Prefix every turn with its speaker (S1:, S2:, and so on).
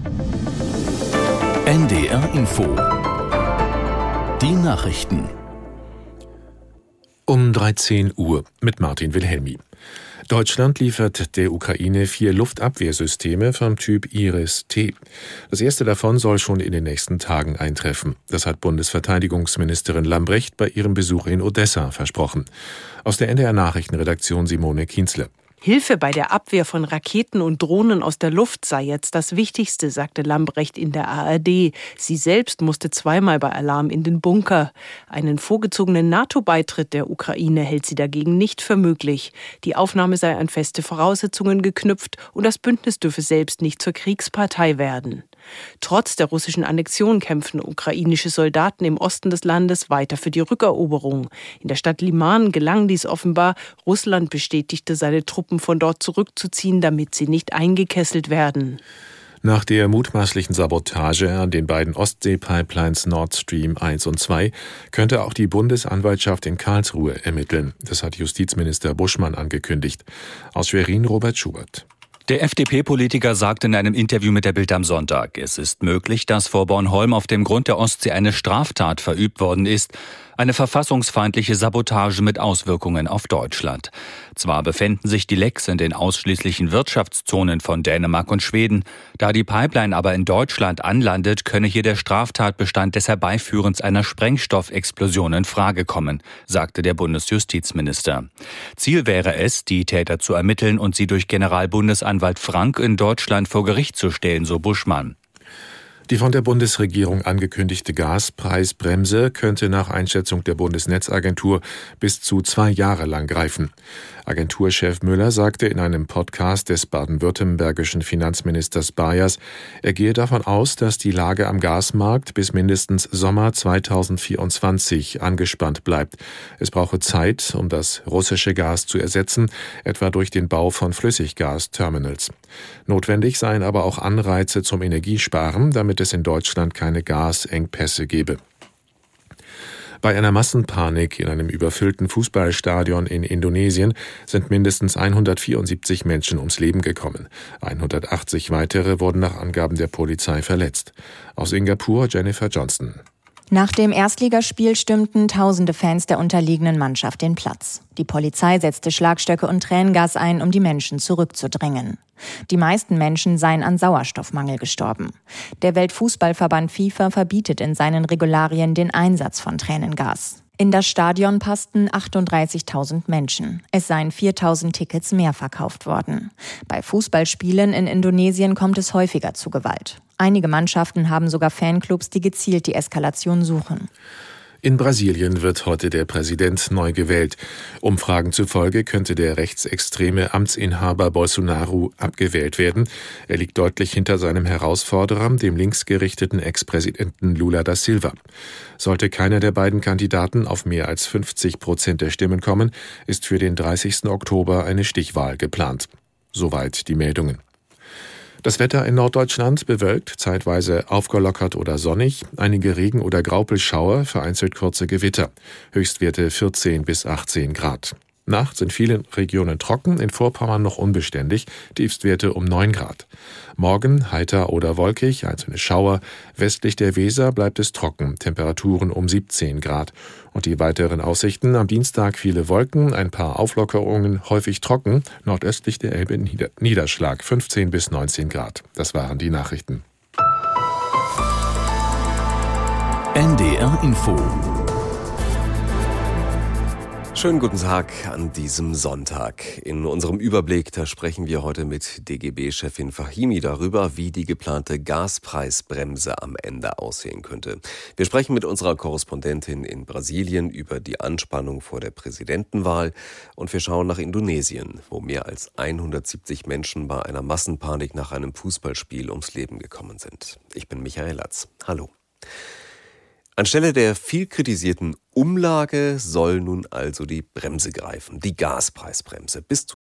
S1: NDR Info. Die Nachrichten.
S2: Um 13 Uhr mit Martin Wilhelmi. Deutschland liefert der Ukraine 4 Luftabwehrsysteme vom Typ Iris-T. Das erste davon soll schon in den nächsten Tagen eintreffen. Das hat Bundesverteidigungsministerin Lambrecht bei ihrem Besuch in Odessa versprochen. Aus der NDR Nachrichtenredaktion Simone Kienzle.
S3: Hilfe bei der Abwehr von Raketen und Drohnen aus der Luft sei jetzt das Wichtigste, sagte Lambrecht in der ARD. Sie selbst musste zweimal bei Alarm in den Bunker. Einen vorgezogenen NATO-Beitritt der Ukraine hält sie dagegen nicht für möglich. Die Aufnahme sei an feste Voraussetzungen geknüpft und das Bündnis dürfe selbst nicht zur Kriegspartei werden. Trotz der russischen Annexion kämpfen ukrainische Soldaten im Osten des Landes weiter für die Rückeroberung. In der Stadt Liman gelang dies offenbar. Russland bestätigte, seine Truppen von dort zurückzuziehen, damit sie nicht eingekesselt werden.
S2: Nach der mutmaßlichen Sabotage an den beiden Ostsee-Pipelines Nord Stream 1 und 2 könnte auch die Bundesanwaltschaft in Karlsruhe ermitteln. Das hat Justizminister Buschmann angekündigt. Aus Schwerin Robert Schubert.
S4: Der FDP-Politiker sagte in einem Interview mit der Bild am Sonntag, es ist möglich, dass vor Bornholm auf dem Grund der Ostsee eine Straftat verübt worden ist, eine verfassungsfeindliche Sabotage mit Auswirkungen auf Deutschland. Zwar befänden sich die Lecks in den ausschließlichen Wirtschaftszonen von Dänemark und Schweden, da die Pipeline aber in Deutschland anlandet, könne hier der Straftatbestand des Herbeiführens einer Sprengstoffexplosion in Frage kommen, sagte der Bundesjustizminister. Ziel wäre es, die Täter zu ermitteln und sie durch Generalbundesanwalt Frank in Deutschland vor Gericht zu stellen, so Buschmann.
S2: Die von der Bundesregierung angekündigte Gaspreisbremse könnte nach Einschätzung der Bundesnetzagentur bis zu 2 Jahre lang greifen. Agenturchef Müller sagte in einem Podcast des baden-württembergischen Finanzministers Bayers, er gehe davon aus, dass die Lage am Gasmarkt bis mindestens Sommer 2024 angespannt bleibt. Es brauche Zeit, um das russische Gas zu ersetzen, etwa durch den Bau von Flüssiggasterminals. Notwendig seien aber auch Anreize zum Energiesparen, damit es in Deutschland keine Gasengpässe gebe. Bei einer Massenpanik in einem überfüllten Fußballstadion in Indonesien sind mindestens 174 Menschen ums Leben gekommen. 180 weitere wurden nach Angaben der Polizei verletzt. Aus Singapur Jennifer Johnston.
S5: Nach dem Erstligaspiel stürmten tausende Fans der unterliegenden Mannschaft den Platz. Die Polizei setzte Schlagstöcke und Tränengas ein, um die Menschen zurückzudrängen. Die meisten Menschen seien an Sauerstoffmangel gestorben. Der Weltfußballverband FIFA verbietet in seinen Regularien den Einsatz von Tränengas. In das Stadion passten 38.000 Menschen. Es seien 4.000 Tickets mehr verkauft worden. Bei Fußballspielen in Indonesien kommt es häufiger zu Gewalt. Einige Mannschaften haben sogar Fanclubs, die gezielt die Eskalation suchen.
S2: In Brasilien wird heute der Präsident neu gewählt. Umfragen zufolge könnte der rechtsextreme Amtsinhaber Bolsonaro abgewählt werden. Er liegt deutlich hinter seinem Herausforderer, dem linksgerichteten Ex-Präsidenten Lula da Silva. Sollte keiner der beiden Kandidaten auf mehr als 50% der Stimmen kommen, ist für den 30. Oktober eine Stichwahl geplant. Soweit die Meldungen. Das Wetter in Norddeutschland bewölkt, zeitweise aufgelockert oder sonnig, einige Regen- oder Graupelschauer, vereinzelt kurze Gewitter. Höchstwerte 14 bis 18 Grad. Nachts in vielen Regionen trocken, in Vorpommern noch unbeständig, Tiefstwerte um 9 Grad. Morgen heiter oder wolkig, einzelne Schauer. Westlich der Weser bleibt es trocken, Temperaturen um 17 Grad. Und die weiteren Aussichten: am Dienstag viele Wolken, ein paar Auflockerungen, häufig trocken, nordöstlich der Elbe Niederschlag, 15 bis 19 Grad. Das waren die Nachrichten.
S1: NDR Info.
S6: Schönen guten Tag an diesem Sonntag. In unserem Überblick, da sprechen wir heute mit DGB-Chefin Fahimi darüber, wie die geplante Gaspreisbremse am Ende aussehen könnte. Wir sprechen mit unserer Korrespondentin in Brasilien über die Anspannung vor der Präsidentenwahl und wir schauen nach Indonesien, wo mehr als 170 Menschen bei einer Massenpanik nach einem Fußballspiel ums Leben gekommen sind. Ich bin Michael Latz. Hallo. Anstelle der viel kritisierten Umlage soll nun also die Bremse greifen, die Gaspreisbremse. Bis